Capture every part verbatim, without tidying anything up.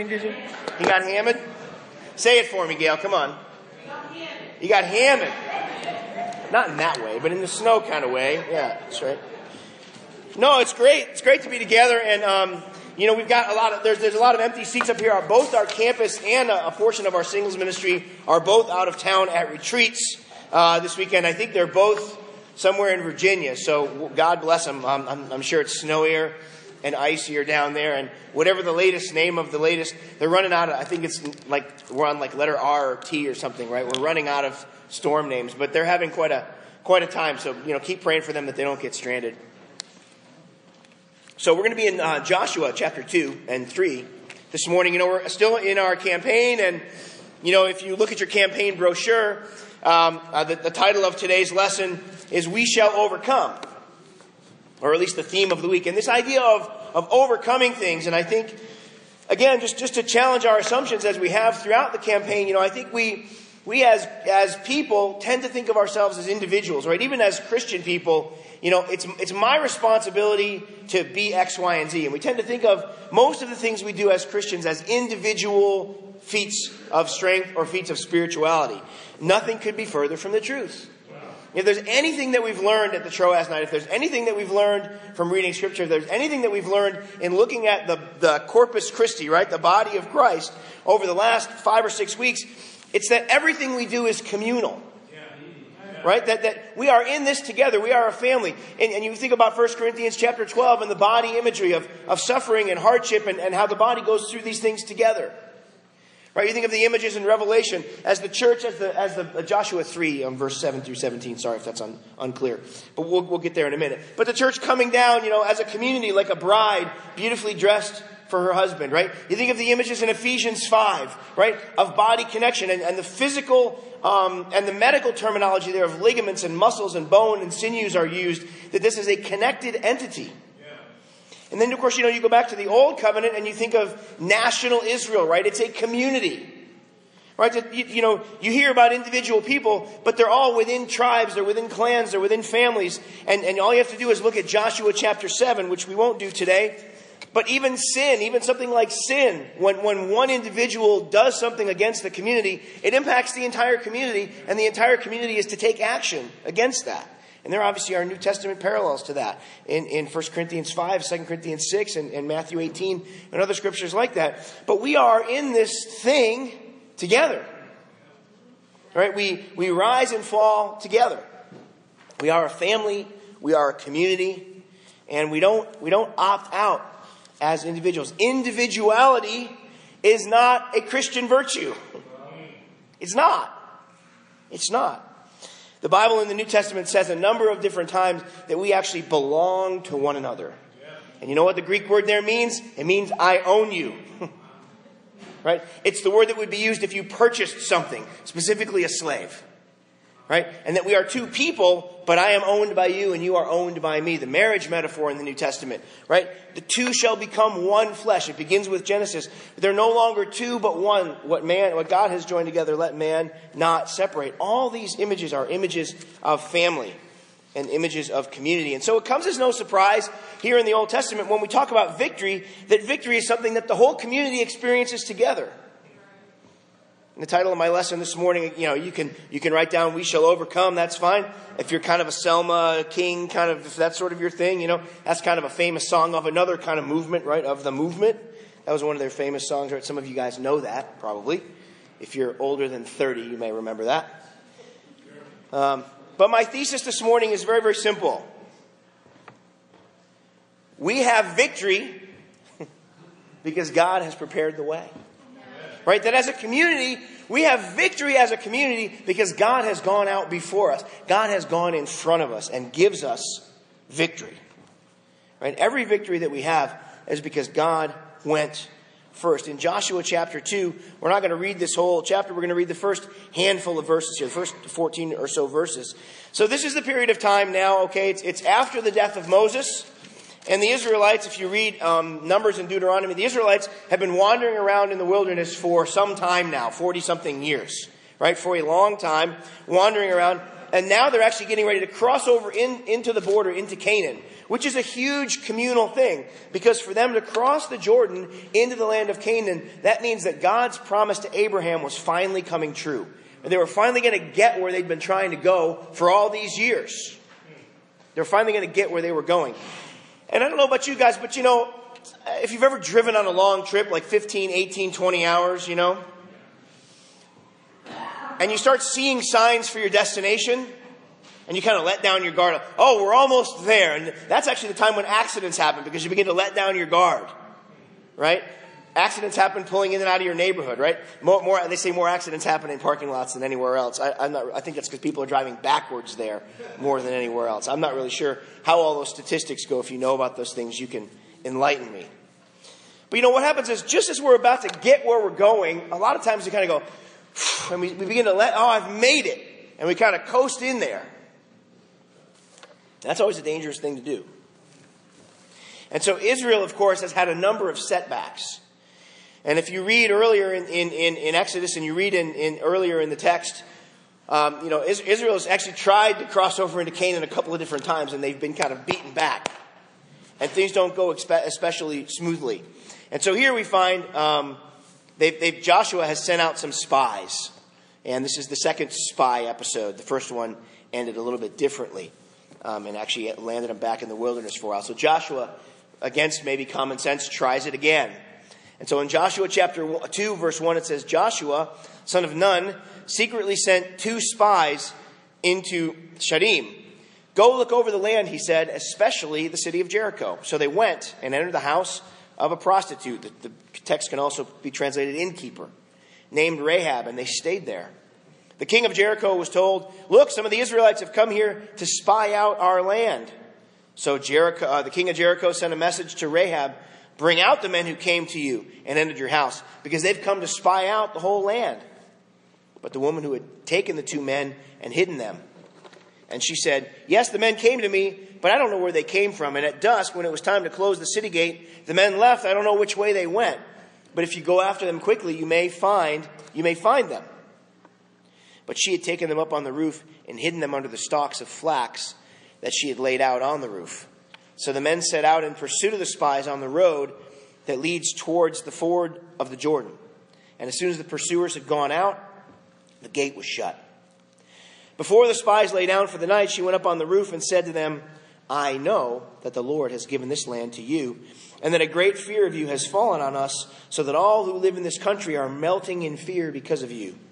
You got hammered? Say it for me, Gail. Come on. You got hammered. Not in that way, but in the snow kind of way. Yeah, that's right. No, it's great. It's great to be together. And, um, you know, we've got a lot of, there's, there's a lot of empty seats up here. Our, both our campus and a, a portion of our singles ministry are both out of town at retreats uh, this weekend. I think they're both somewhere in Virginia. So God bless them. Um, I'm, I'm sure it's snowier and icier down there, and whatever the latest name of the latest, they're running out of, I think it's like, we're on like letter R or T or something, right? We're running out of storm names, but they're having quite a, quite a time. So, you know, keep praying for them that they don't get stranded. So we're going to be in uh, Joshua chapter two and three this morning. You know, we're still in our campaign, and, you know, if you look at your campaign brochure, um, uh, the, the title of today's lesson is We Shall Overcome. Or at least the theme of the week. And this idea of, of overcoming things, and I think, again, just, just to challenge our assumptions as we have throughout the campaign, you know, I think we we as as people tend to think of ourselves as individuals, right? Even as Christian people, you know, it's it's my responsibility to be X, Y, and Z. And we tend to think of most of the things we do as Christians as individual feats of strength or feats of spirituality. Nothing could be further from the truth. If there's anything that we've learned at the Troas night, if there's anything that we've learned from reading Scripture, if there's anything that we've learned in looking at the, the Corpus Christi, right, the body of Christ, over the last five or six weeks, it's that everything we do is communal. Right? That, that we are in this together. We are a family. And, and you think about First Corinthians chapter twelve and the body imagery of, of suffering and hardship and, and how the body goes through these things together. Right, you think of the images in Revelation as the church, as the as the uh, Joshua three, um, verse seven through seventeen. Sorry if that's un, unclear, but we'll we'll get there in a minute. But the church coming down, you know, as a community, like a bride, beautifully dressed for her husband. Right, you think of the images in Ephesians five, right, of body connection and, and the physical um, and the medical terminology there of ligaments and muscles and bone and sinews are used. That this is a connected entity. And then, of course, you know, you go back to the Old Covenant and you think of national Israel, right? It's a community, right? That, you, you know, you hear about individual people, but they're all within tribes, they're within clans, they're within families. And, and all you have to do is look at Joshua chapter seven, which we won't do today. But even sin, even something like sin, when, when one individual does something against the community, it impacts the entire community, and the entire community is to take action against that. And there obviously are New Testament parallels to that in, in First Corinthians five, Second Corinthians six, and, and Matthew eighteen, and other scriptures like that. But we are in this thing together. Right? We, we rise and fall together. We are a family. We are a community. And we don't, we don't opt out as individuals. Individuality is not a Christian virtue. It's not. It's not. The Bible in the New Testament says a number of different times that we actually belong to one another. And you know what the Greek word there means? It means I own you. Right? It's the word that would be used if you purchased something, specifically a slave. Right? And that we are two people, but I am owned by you and you are owned by me. The marriage metaphor in the New Testament. Right? The two shall become one flesh. It begins with Genesis. They're no longer two, but one. What man, what God has joined together, let man not separate. All these images are images of family and images of community. And so it comes as no surprise here in the Old Testament when we talk about victory, that victory is something that the whole community experiences together. The title of my lesson this morning, you know, you can you can write down "We Shall Overcome." That's fine. If you're kind of a Selma King, kind of if that's sort of your thing, you know, that's kind of a famous song of another kind of movement, right? Of the movement. That was one of their famous songs, right? Some of you guys know that probably. If you're older than thirty, you may remember that. Um, but my thesis this morning is very, very simple. We have victory because God has prepared the way. Right? That as a community, we have victory as a community because God has gone out before us. God has gone in front of us and gives us victory. Right? Every victory that we have is because God went first. In Joshua chapter two, we're not going to read this whole chapter. We're going to read the first handful of verses here, the first fourteen or so verses. So this is the period of time now, okay? It's, it's after the death of Moses. And the Israelites, if you read um, Numbers and Deuteronomy, the Israelites have been wandering around in the wilderness for some time now, forty-something years, right? For a long time, wandering around. And now they're actually getting ready to cross over in, into the border, into Canaan, which is a huge communal thing, because for them to cross the Jordan into the land of Canaan, that means that God's promise to Abraham was finally coming true. And they were finally going to get where they'd been trying to go for all these years. They were finally going to get where they were going. And I don't know about you guys, but you know, if you've ever driven on a long trip, like fifteen, eighteen, twenty hours, you know, and you start seeing signs for your destination, and you kind of let down your guard. Oh, we're almost there. And that's actually the time when accidents happen, because you begin to let down your guard, right? Accidents happen pulling in and out of your neighborhood, right? More, more. They say more accidents happen in parking lots than anywhere else. I, I'm not, I think that's because people are driving backwards there more than anywhere else. I'm not really sure how all those statistics go. If you know about those things, you can enlighten me. But you know what happens is, just as we're about to get where we're going, a lot of times we kind of go, and we, we begin to let, oh, I've made it. And we kind of coast in there. That's always a dangerous thing to do. And so Israel, of course, has had a number of setbacks. And if you read earlier in, in, in, in Exodus, and you read in, in earlier in the text, um, you know, Israel has actually tried to cross over into Canaan a couple of different times, and they've been kind of beaten back. And things don't go especially smoothly. And so here we find um, they've, they've, Joshua has sent out some spies. And this is the second spy episode. The first one ended a little bit differently, um, and actually landed them back in the wilderness for a while. So Joshua, against maybe common sense, tries it again. And so in Joshua chapter two, verse one, it says, Joshua, son of Nun, secretly sent two spies into Shittim. Go look over the land, he said, especially the city of Jericho. So they went and entered the house of a prostitute. The, the text can also be translated innkeeper, named Rahab, and they stayed there. The king of Jericho was told, look, some of the Israelites have come here to spy out our land. So Jericho, uh, the king of Jericho sent a message to Rahab, bring out the men who came to you and entered your house, because they've come to spy out the whole land. But the woman who had taken the two men and hidden them, and she said, yes, the men came to me, but I don't know where they came from. And at dusk, when it was time to close the city gate, the men left. I don't know which way they went. But if you go after them quickly, you may find, you may find them. But she had taken them up on the roof and hidden them under the stalks of flax that she had laid out on the roof. So the men set out in pursuit of the spies on the road that leads towards the ford of the Jordan. And as soon as the pursuers had gone out, the gate was shut. Before the spies lay down for the night, she went up on the roof and said to them, I know that the Lord has given this land to you, and that a great fear of you has fallen on us, so that all who live in this country are melting in fear because of you.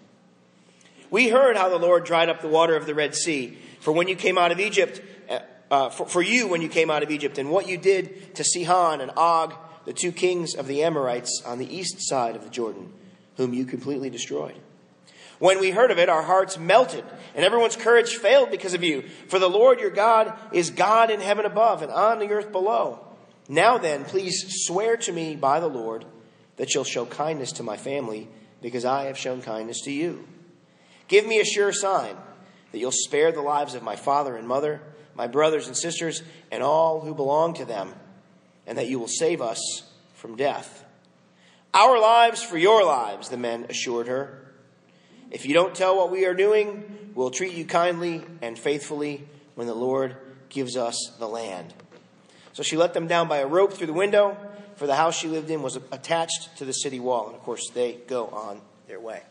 We heard how the Lord dried up the water of the Red Sea, for when you came out of Egypt, uh, for, for you when you came out of Egypt, and what you did to Sihon and Og, the two kings of the Amorites on the east side of the Jordan, whom you completely destroyed. When we heard of it, our hearts melted, and everyone's courage failed because of you. For the Lord your God is God in heaven above and on the earth below. Now then, please swear to me by the Lord that you'll show kindness to my family, because I have shown kindness to you. Give me a sure sign that you'll spare the lives of my father and mother, my brothers and sisters, and all who belong to them, and that you will save us from death. Our lives for your lives, the men assured her. If you don't tell what we are doing, we'll treat you kindly and faithfully when the Lord gives us the land. So she let them down by a rope through the window, for the house she lived in was attached to the city wall. And of course, they go on their way.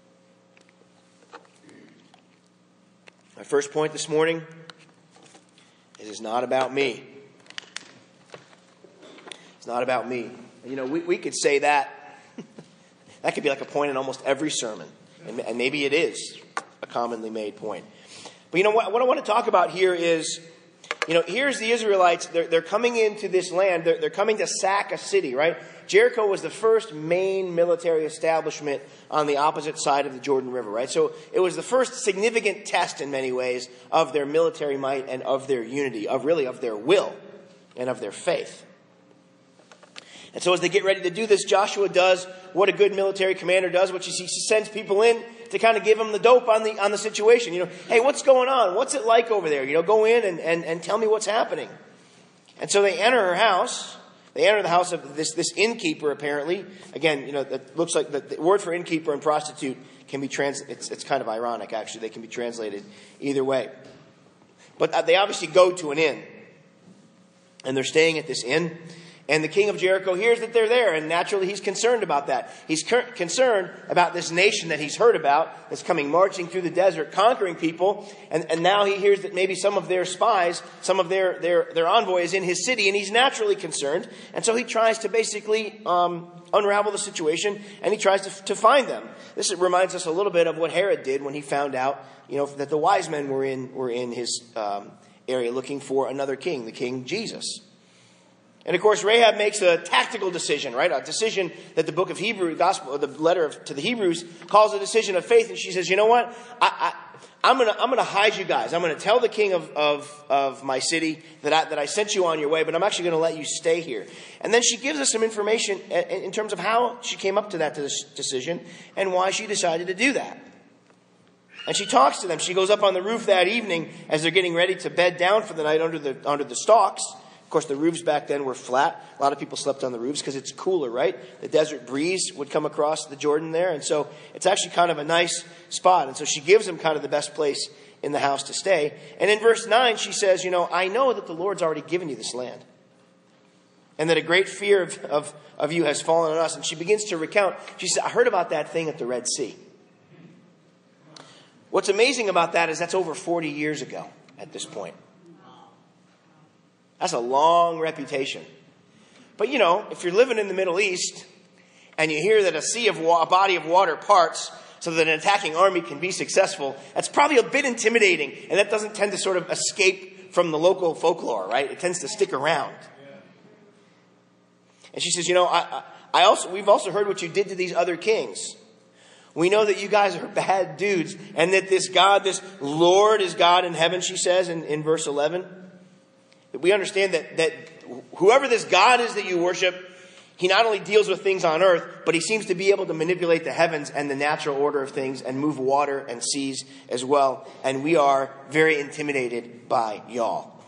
My first point this morning, it is not about me. It's not about me. You know, we, we could say that. That could be like a point in almost every sermon. And, and maybe it is a commonly made point. But you know what, what I want to talk about here is, you know, here's the Israelites. They're, they're coming into this land. They're, they're coming to sack a city, right? Jericho was the first main military establishment on the opposite side of the Jordan River, right? So it was the first significant test in many ways of their military might and of their unity, of really of their will and of their faith. And so as they get ready to do this, Joshua does what a good military commander does, which is he sends people in to kind of give them the dope on the on the situation. You know, hey, what's going on? What's it like over there? You know, go in and, and, and tell me what's happening. And so they enter her house. They enter the house of this, this innkeeper, apparently. Again, you know, it looks like the, the word for innkeeper and prostitute can be trans. It's, it's kind of ironic, actually. They can be translated either way. But they obviously go to an inn. And they're staying at this inn. And the king of Jericho hears that they're there, and naturally he's concerned about that. He's cur- concerned about this nation that he's heard about that's coming marching through the desert, conquering people. And, and now he hears that maybe some of their spies, some of their, their, their envoy is in his city, and he's naturally concerned. And so he tries to basically um, unravel the situation, and he tries to, to find them. This reminds us a little bit of what Herod did when he found out, you know, that the wise men were in, were in his um, area looking for another king, the King Jesus. And of course, Rahab makes a tactical decision, right? A decision that the book of Hebrew, gospel, or the letter of, to the Hebrews calls a decision of faith. And she says, you know what? I, I, I'm going to I'm going to hide you guys. I'm going to tell the king of, of, of my city that I, that I sent you on your way, but I'm actually going to let you stay here. And then she gives us some information in, in terms of how she came up to that decision and why she decided to do that. And she talks to them. She goes up on the roof that evening as they're getting ready to bed down for the night under the under the stalks. Of course, the roofs back then were flat. A lot of people slept on the roofs because it's cooler, right? The desert breeze would come across the Jordan there. And so it's actually kind of a nice spot. And so she gives them kind of the best place in the house to stay. And in verse nine, she says, you know, I know that the Lord's already given you this land, and that a great fear of, of, of you has fallen on us. And she begins to recount. She said, I heard about that thing at the Red Sea. What's amazing about that is that's over forty years ago at this point. That's a long reputation. But, you know, if you're living in the Middle East and you hear that a sea of wa- a body of water parts so that an attacking army can be successful, that's probably a bit intimidating. And that doesn't tend to sort of escape from the local folklore, right? It tends to stick around. And she says, you know, I, I also we've also heard what you did to these other kings. We know that you guys are bad dudes, and that this God, this Lord is God in heaven, she says in, in verse eleven. We understand that, that whoever this God is that you worship, he not only deals with things on earth, but he seems to be able to manipulate the heavens and the natural order of things and move water and seas as well. And we are very intimidated by y'all.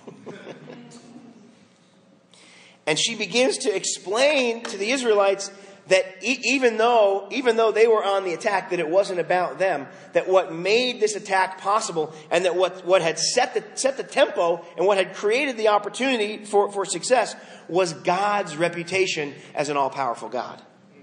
And she begins to explain to the Israelites that e- even though, even though they were on the attack, that it wasn't about them, that what made this attack possible, and that what, what had set the, set the tempo and what had created the opportunity for, for success was God's reputation as an all-powerful God.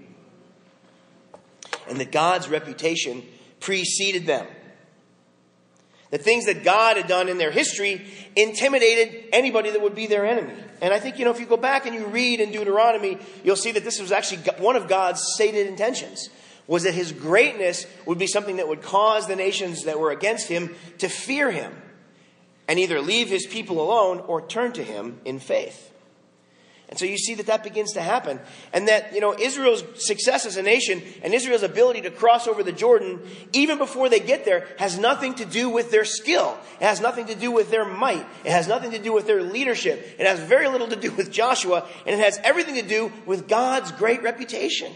And that God's reputation preceded them. The things that God had done in their history intimidated anybody that would be their enemy. And I think, you know, if you go back and you read in Deuteronomy, you'll see that this was actually one of God's stated intentions, was that his greatness would be something that would cause the nations that were against him to fear him and either leave his people alone or turn to him in faith. And so you see that that begins to happen. And that, you know, Israel's success as a nation and Israel's ability to cross over the Jordan, even before they get there, has nothing to do with their skill. It has nothing to do with their might. It has nothing to do with their leadership. It has very little to do with Joshua. And it has everything to do with God's great reputation.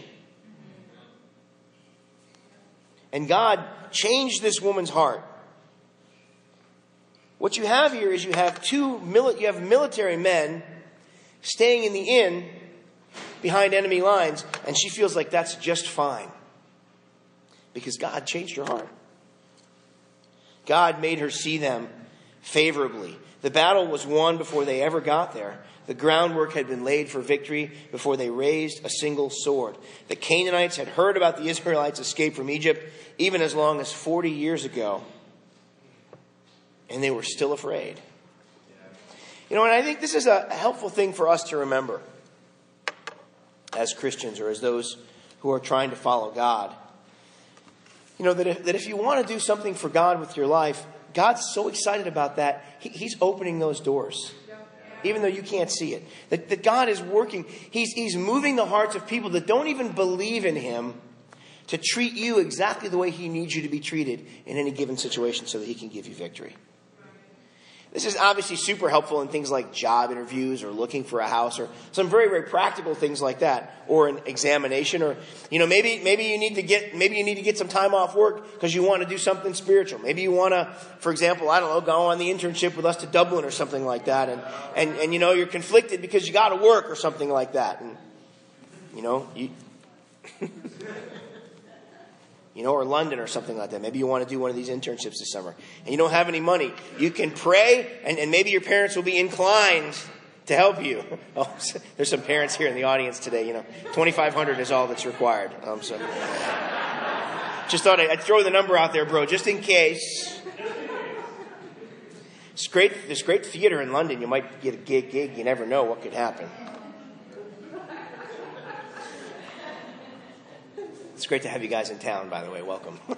And God changed this woman's heart. What you have here is you have two mili- you have military men staying in the inn behind enemy lines, and she feels like that's just fine because God changed her heart. God made her see them favorably. The battle was won before they ever got there. The groundwork had been laid for victory before they raised a single sword. The Canaanites had heard about the Israelites' escape from Egypt even as long as forty years ago, and they were still afraid. You know, and I think this is a helpful thing for us to remember as Christians or as those who are trying to follow God. You know, that if, that if you want to do something for God with your life, God's so excited about that, he, He's opening those doors, even though you can't see it. That, that God is working. He's, he's moving the hearts of people that don't even believe in Him to treat you exactly the way He needs you to be treated in any given situation so that He can give you victory. This is obviously super helpful in things like job interviews or looking for a house or some very, very practical things like that, or an examination, or, you know, maybe, maybe you need to get, maybe you need to get some time off work because you want to do something spiritual. Maybe you want to, for example, I don't know, go on the internship with us to Dublin or something like that. And, and, and, you know, you're conflicted because you got to work or something like that. And, you know, you, You know, or London or something like that. Maybe you want to do one of these internships this summer and you don't have any money. You can pray, and, and maybe your parents will be inclined to help you. Oh, there's some parents here in the audience today. You know, twenty-five hundred is all that's required. Um, so just thought I'd throw the number out there, bro, just in case. It's great. There's great theater in London. You might get a gig. Gig. You never know what could happen. It's great to have you guys in town, by the way. Welcome. But,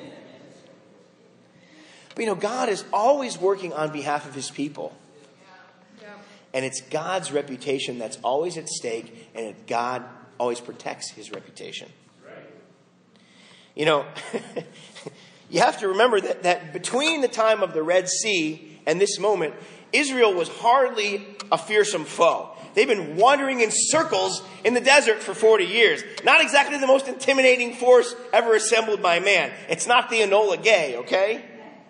you know, God is always working on behalf of his people. Yeah. And it's God's reputation that's always at stake, and it, God always protects his reputation. Right. You know, you have to remember that, that between the time of the Red Sea and this moment, Israel was hardly a fearsome foe. They've been wandering in circles in the desert for forty years. Not exactly the most intimidating force ever assembled by man. It's not the Enola Gay, okay?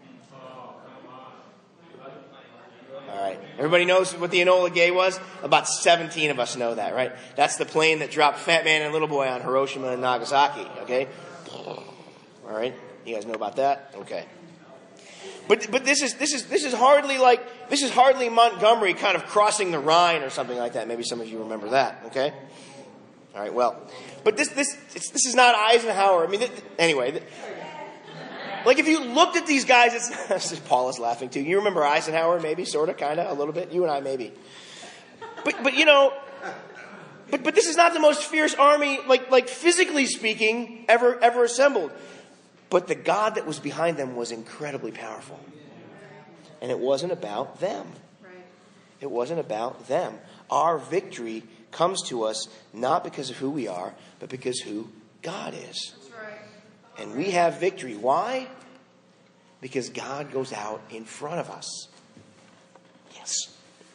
All right. Everybody knows what the Enola Gay was? About seventeen of us know that, right? That's the plane that dropped Fat Man and Little Boy on Hiroshima and Nagasaki, okay? All right. You guys know about that? Okay. But but this is this is this is hardly like this is hardly Montgomery kind of crossing the Rhine or something like that. Maybe some of you remember that. Okay, all right. Well, but this this it's, this is not Eisenhower. I mean, th- anyway, th- like if you looked at these guys, it's Paul is laughing too. You remember Eisenhower? Maybe, sort of, kind of, a little bit. You and I, maybe. But but you know, but but this is not the most fierce army, like like physically speaking, ever ever assembled. But the God that was behind them was incredibly powerful. And it wasn't about them. Right. It wasn't about them. Our victory comes to us not because of who we are, but because who God is. That's right. And we have victory. Why? Because God goes out in front of us. Yes.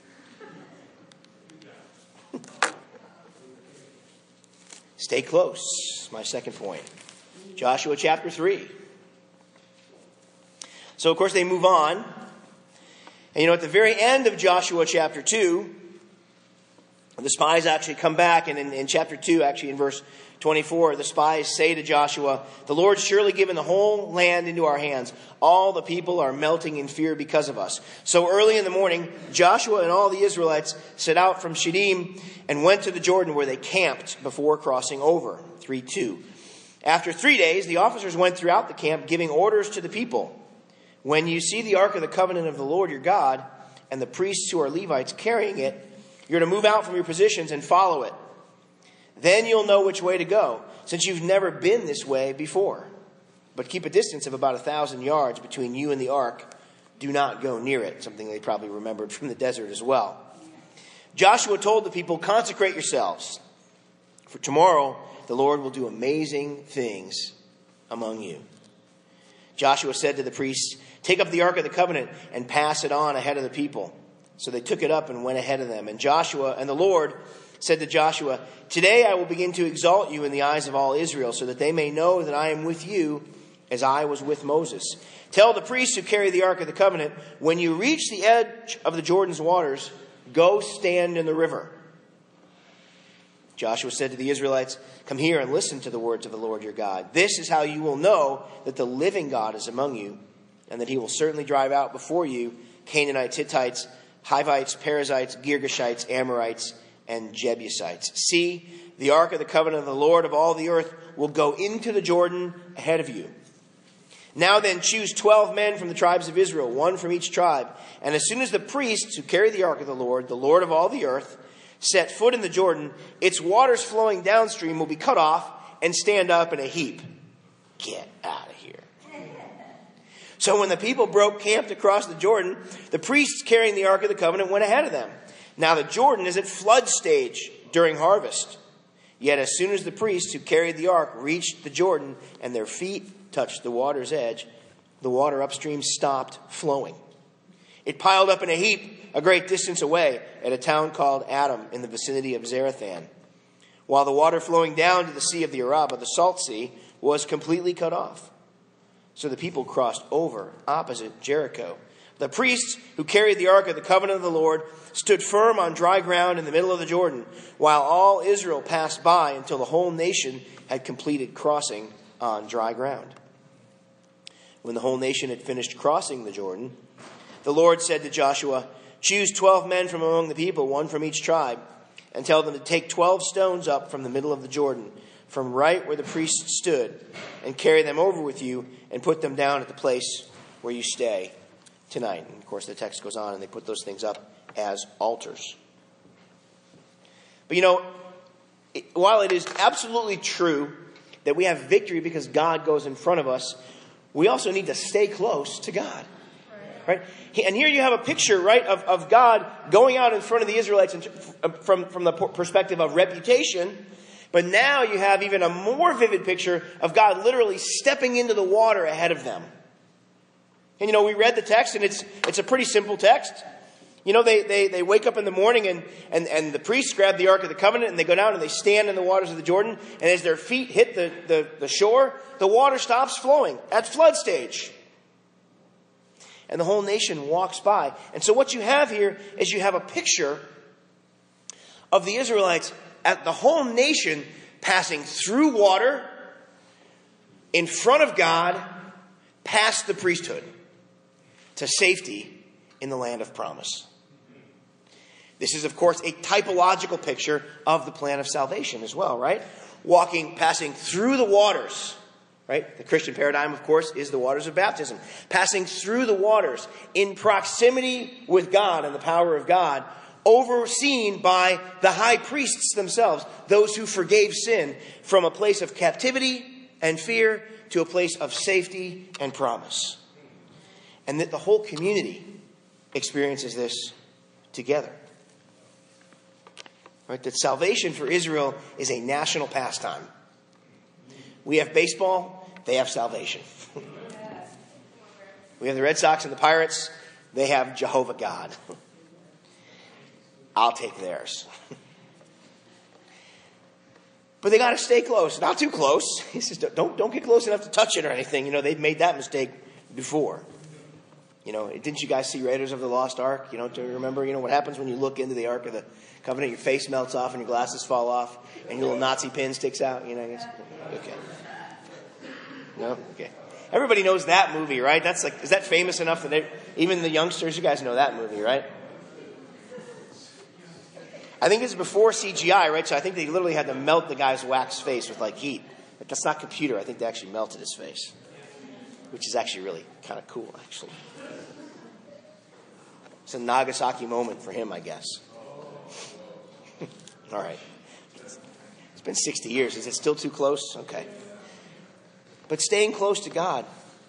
Stay close. My second point. Joshua chapter three. So, of course, they move on. And, you know, at the very end of Joshua chapter two, the spies actually come back. And in, in chapter two, actually in verse twenty-four, the spies say to Joshua, "The Lord's surely given the whole land into our hands. All the people are melting in fear because of us." So early in the morning, Joshua and all the Israelites set out from Shittim and went to the Jordan, where they camped before crossing over. three two. After three days, the officers went throughout the camp, giving orders to the people. "When you see the ark of the covenant of the Lord your God and the priests who are Levites carrying it, you're to move out from your positions and follow it. Then you'll know which way to go, since you've never been this way before. But keep a distance of about a thousand yards between you and the ark. Do not go near it," something they probably remembered from the desert as well. Joshua told the people, "Consecrate yourselves, for tomorrow the Lord will do amazing things among you." Joshua said to the priests, "Take up the ark of the covenant and pass it on ahead of the people." So they took it up and went ahead of them. And Joshua and the Lord said to Joshua, "Today I will begin to exalt you in the eyes of all Israel, so that they may know that I am with you as I was with Moses. Tell the priests who carry the ark of the covenant, when you reach the edge of the Jordan's waters, go stand in the river." Joshua said to the Israelites, "Come here and listen to the words of the Lord your God. This is how you will know that the living God is among you, and that he will certainly drive out before you Canaanites, Hittites, Hivites, Perizzites, Girgashites, Amorites, and Jebusites. See, the ark of the covenant of the Lord of all the earth will go into the Jordan ahead of you. Now then, choose twelve men from the tribes of Israel, one from each tribe. And as soon as the priests who carry the ark of the Lord, the Lord of all the earth, set foot in the Jordan, its waters flowing downstream will be cut off and stand up in a heap." Get out of here. So when the people broke camp to cross the Jordan, the priests carrying the ark of the covenant went ahead of them. Now the Jordan is at flood stage during harvest. Yet as soon as the priests who carried the ark reached the Jordan and their feet touched the water's edge, the water upstream stopped flowing. It piled up in a heap a great distance away at a town called Adam in the vicinity of Zarethan, while the water flowing down to the Sea of the Arabah, the Salt Sea, was completely cut off. So the people crossed over opposite Jericho. The priests who carried the ark of the covenant of the Lord stood firm on dry ground in the middle of the Jordan, while all Israel passed by until the whole nation had completed crossing on dry ground. When the whole nation had finished crossing the Jordan, the Lord said to Joshua, Choose twelve men from among the people, one from each tribe, and tell them to take twelve stones up from the middle of the Jordan, from right where the priests stood, and carry them over with you and put them down at the place where you stay tonight." And of course, the text goes on, and they put those things up as altars. But you know, it, while it is absolutely true that we have victory because God goes in front of us, we also need to stay close to God. Right? And here you have a picture, right, of, of God going out in front of the Israelites from, from the perspective of reputation. But now you have even a more vivid picture of God literally stepping into the water ahead of them. And you know, we read the text, and it's it's a pretty simple text. You know, they, they, they wake up in the morning, and, and, and the priests grab the Ark of the Covenant, and they go down and they stand in the waters of the Jordan. And as their feet hit the, the, the shore, the water stops flowing at flood stage. And the whole nation walks by. And so what you have here is you have a picture of the Israelites, at the whole nation passing through water, in front of God, past the priesthood, to safety in the land of promise. This is, of course, a typological picture of the plan of salvation as well, right? Walking, passing through the waters. Right? The Christian paradigm, of course, is the waters of baptism. Passing through the waters in proximity with God and the power of God, overseen by the high priests themselves, those who forgave sin, from a place of captivity and fear to a place of safety and promise. And that the whole community experiences this together. Right? That salvation for Israel is a national pastime. We have baseball, they have salvation. We have the Red Sox and the Pirates, they have Jehovah God. I'll take theirs. But they got to stay close, not too close. He says, don't, don't get close enough to touch it or anything. You know, they've made that mistake before. You know, didn't you guys see Raiders of the Lost Ark? You know, do you remember, you know, what happens when you look into the Ark of the Covenant? Your face melts off and your glasses fall off and your little Nazi pin sticks out. You know, I guess. Okay. No? Okay. Everybody knows that movie, right? That's like, is that famous enough that they, even the youngsters, you guys know that movie, right? I think it's before C G I, right? So I think they literally had to melt the guy's wax face with like heat. But that's not computer. I think they actually melted his face, which is actually really kind of cool, actually. It's a Nagasaki moment for him, I guess. All right. It's been sixty years. Is it still too close? Okay. But staying close to God.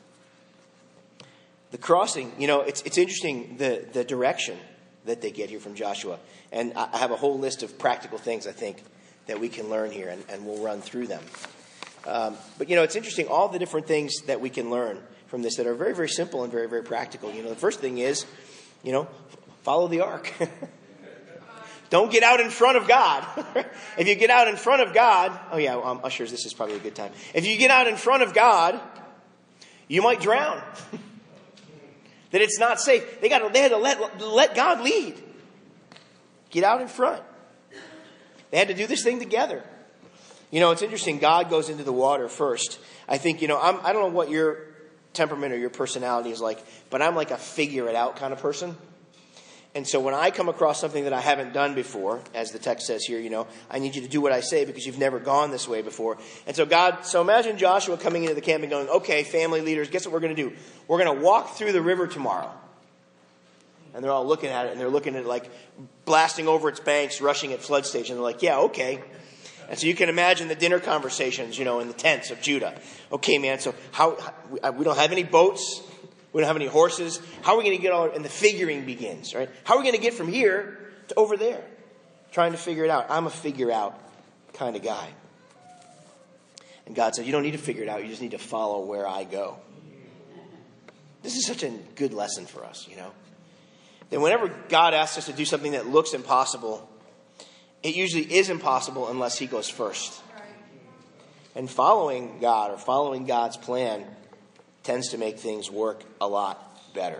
The crossing, you know, it's it's interesting, the, the direction that they get here from Joshua. And I have a whole list of practical things, I think, that we can learn here, and, and we'll run through them. Um, but, you know, it's interesting, all the different things that we can learn from this that are very, very simple and very, very practical. You know, the first thing is, you know, follow the ark. Don't get out in front of God. If you get out in front of God, oh yeah, um, ushers, this is probably a good time. If you get out in front of God, you might drown. That it's not safe. They got to, they had to let, let God lead. Get out in front. They had to do this thing together. You know, it's interesting. God goes into the water first. I think, you know, I'm, I don't know what your temperament or your personality is like, but I'm like a figure it out kind of person. And so when I come across something that I haven't done before, as the text says here, you know, I need you to do what I say because you've never gone this way before. And so God, so imagine Joshua coming into the camp and going, okay, family leaders, guess what we're going to do? We're going to walk through the river tomorrow. And they're all looking at it, and they're looking at it like blasting over its banks, rushing at flood stage. And they're like, yeah, okay. And so you can imagine the dinner conversations, you know, in the tents of Judah. Okay, man, so how, how we don't have any boats. We don't have any horses. How are we going to get all... And the figuring begins, right? How are we going to get from here to over there? Trying to figure it out. I'm a figure out kind of guy. And God said, you don't need to figure it out. You just need to follow where I go. This is such a good lesson for us, you know. That whenever God asks us to do something that looks impossible, it usually is impossible unless he goes first. And following God or following God's plan tends to make things work a lot better.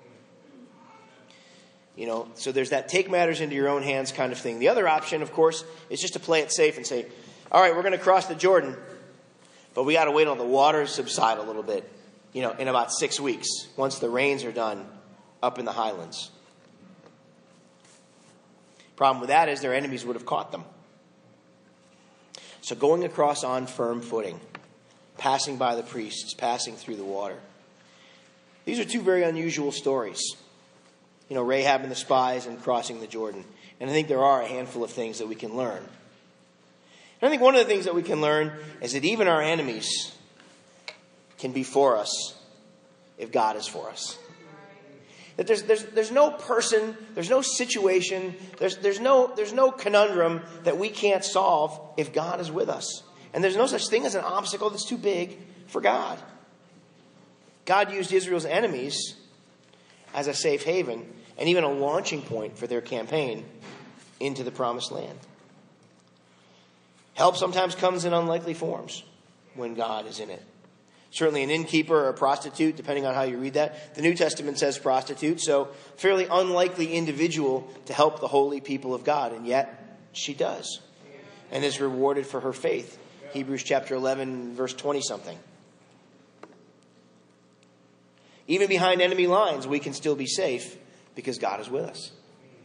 You know, so there's that take matters into your own hands kind of thing. The other option, of course, is just to play it safe and say, all right, we're going to cross the Jordan, but we got to wait until the waters subside a little bit, you know, in about six weeks, once the rains are done up in the highlands. Problem with that is their enemies would have caught them. So going across on firm footing, passing by the priests, passing through the water. These are two very unusual stories. You know, Rahab and the spies and crossing the Jordan. And I think there are a handful of things that we can learn. And I think one of the things that we can learn is that even our enemies can be for us if God is for us. That there's, there's, there's no person, there's no situation, there's, there's, no, there's no conundrum that we can't solve if God is with us. And there's no such thing as an obstacle that's too big for God. God used Israel's enemies as a safe haven and even a launching point for their campaign into the promised land. Help sometimes comes in unlikely forms when God is in it. Certainly an innkeeper or a prostitute, depending on how you read that. The New Testament says prostitute, so fairly unlikely individual to help the holy people of God. And yet, she does. And is rewarded for her faith. Hebrews chapter eleven, verse twenty-something. Even behind enemy lines, we can still be safe because God is with us.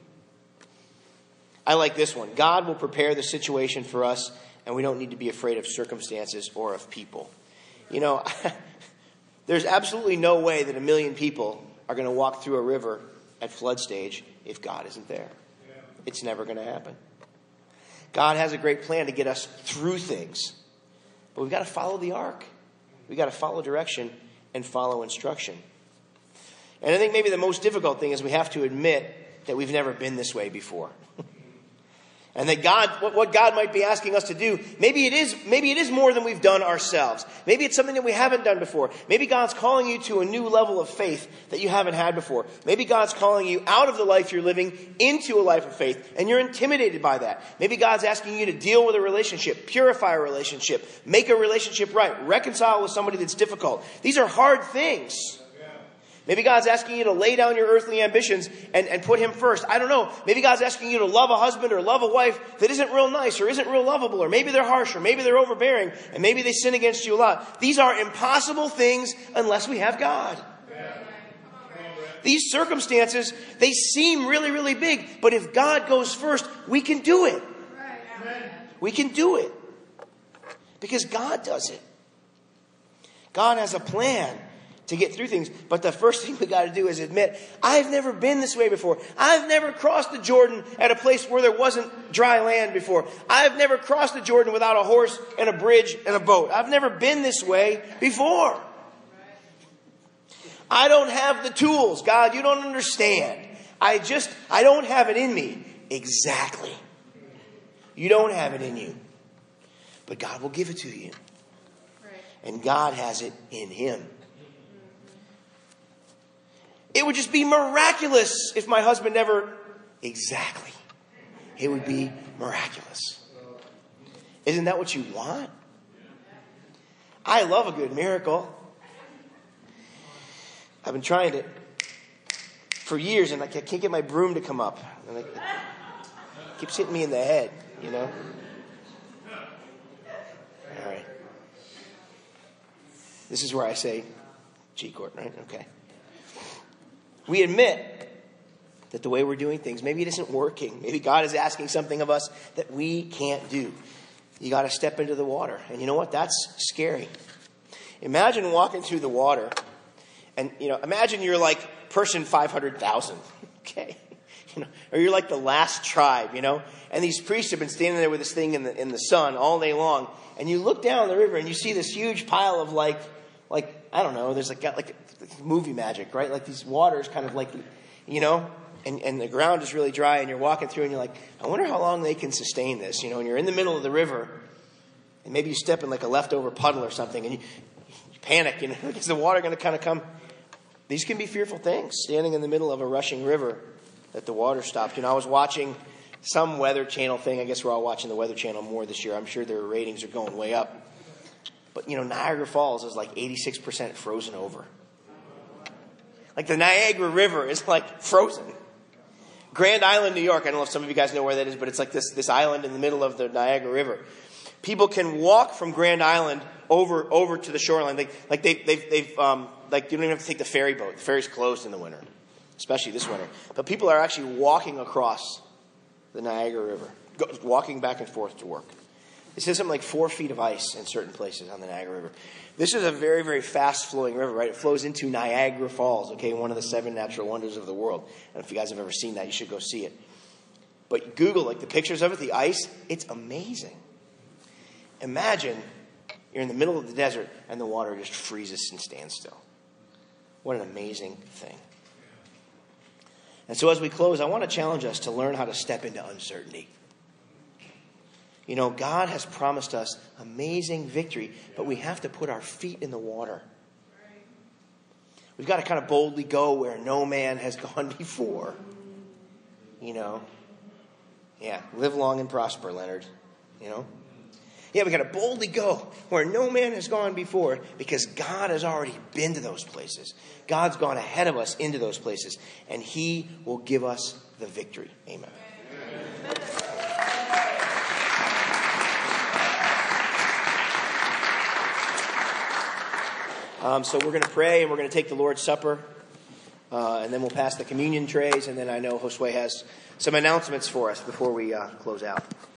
I like this one. God will prepare the situation for us, and we don't need to be afraid of circumstances or of people. You know, there's absolutely no way that a million people are going to walk through a river at flood stage if God isn't there. It's never going to happen. God has a great plan to get us through things. But we've got to follow the ark. We've got to follow direction and follow instruction. And I think maybe the most difficult thing is we have to admit that we've never been this way before. And that God, what God might be asking us to do, maybe it is, maybe it is more than we've done ourselves. Maybe it's something that we haven't done before. Maybe God's calling you to a new level of faith that you haven't had before. Maybe God's calling you out of the life you're living into a life of faith, and you're intimidated by that. Maybe God's asking you to deal with a relationship, purify a relationship, make a relationship right, reconcile with somebody that's difficult. These are hard things. Maybe God's asking you to lay down your earthly ambitions and, and put him first. I don't know. Maybe God's asking you to love a husband or love a wife that isn't real nice or isn't real lovable, or maybe they're harsh, or maybe they're overbearing, and maybe they sin against you a lot. These are impossible things unless we have God. These circumstances, they seem really, really big, but if God goes first, we can do it. We can do it. Because God does it. God has a plan to get through things. But the first thing we got to do is admit, I've never been this way before. I've never crossed the Jordan at a place where there wasn't dry land before. I've never crossed the Jordan without a horse and a bridge and a boat. I've never been this way before. I don't have the tools. God, you don't understand. I just, I don't have it in me. Exactly. You don't have it in you. But God will give it to you. And God has it in him. It would just be miraculous if my husband never... Exactly. It would be miraculous. Isn't that what you want? I love a good miracle. I've been trying to for years, and I can't get my broom to come up. And it keeps hitting me in the head, you know. All right. This is where I say G-Court, right? Okay. We admit that the way we're doing things, maybe it isn't working. Maybe God is asking something of us that we can't do. You got to step into the water. And you know what? That's scary. Imagine walking through the water. And, you know, imagine you're like person five hundred thousand. Okay. You know, or you're like the last tribe, you know. And these priests have been standing there with this thing in the, in the sun all day long. And you look down the river and you see this huge pile of like, like, I don't know, there's like, got like movie magic, right? Like these waters kind of like, you know, and, and the ground is really dry and you're walking through and you're like, I wonder how long they can sustain this, you know, and you're in the middle of the river and maybe you step in like a leftover puddle or something and you, you panic, you know, is the water going to kind of come? These can be fearful things, standing in the middle of a rushing river that the water stopped. You know, I was watching some Weather Channel thing. I guess we're all watching the Weather Channel more this year. I'm sure their ratings are going way up. But, you know, Niagara Falls is like eighty-six percent frozen over. Like the Niagara River is like frozen. Grand Island, New York. I don't know if some of you guys know where that is, but it's like this, this island in the middle of the Niagara River. People can walk from Grand Island over over to the shoreline. They, like they, they've, they've um, like you don't even have to take the ferry boat. The ferry's closed in the winter, especially this winter. But people are actually walking across the Niagara River, go, walking back and forth to work. It says something like four feet of ice in certain places on the Niagara River. This is a very, very fast-flowing river, right? It flows into Niagara Falls, okay, one of the seven natural wonders of the world. And if you guys have ever seen that, you should go see it. But Google, like, the pictures of it, the ice, it's amazing. Imagine you're in the middle of the desert and the water just freezes and stands still. What an amazing thing. And so as we close, I want to challenge us to learn how to step into uncertainty. You know, God has promised us amazing victory, but we have to put our feet in the water. We've got to kind of boldly go where no man has gone before. You know? Yeah, live long and prosper, Leonard. You know? Yeah, we've got to boldly go where no man has gone before because God has already been to those places. God's gone ahead of us into those places, and He will give us the victory. Amen. Um, so we're going to pray, and we're going to take the Lord's Supper, uh, and then we'll pass the communion trays, and then I know Josue has some announcements for us before we uh, close out.